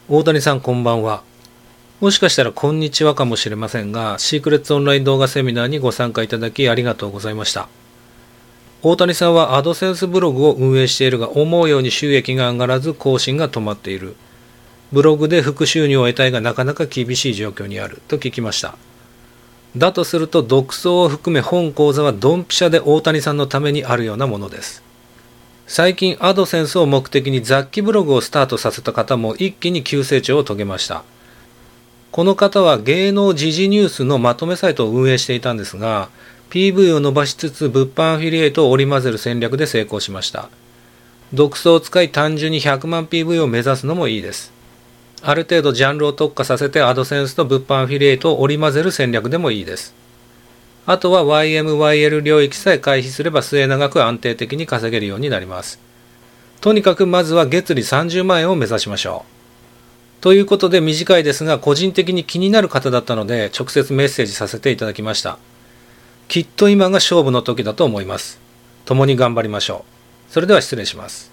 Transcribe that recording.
大谷さんこんばんは。もしかしたらこんにちはかもしれませんが、シークレットオンライン動画セミナーにご参加いただきありがとうございました。大谷さんはアドセンスブログを運営しているが、思うように収益が上がらず更新が止まっている。ブログで副収入を得たいがなかなか厳しい状況にあると聞きました。だとすると独創を含め本講座はドンピシャで大谷さんのためにあるようなものです。最近アドセンスを目的に雑記ブログをスタートさせた方も一気に急成長を遂げました。この方は芸能時事ニュースのまとめサイトを運営していたんですが、PV を伸ばしつつ物販アフィリエイトを織り交ぜる戦略で成功しました。独創を使い単純に100万 PV を目指すのもいいです。ある程度ジャンルを特化させてアドセンスと物販アフィリエイトを織り交ぜる戦略でもいいです。あとは YMYL 領域さえ回避すれば末永く安定的に稼げるようになります。とにかくまずは月利30万円を目指しましょう。ということで短いですが個人的に気になる方だったので直接メッセージさせていただきました。きっと今が勝負の時だと思います。共に頑張りましょう。それでは失礼します。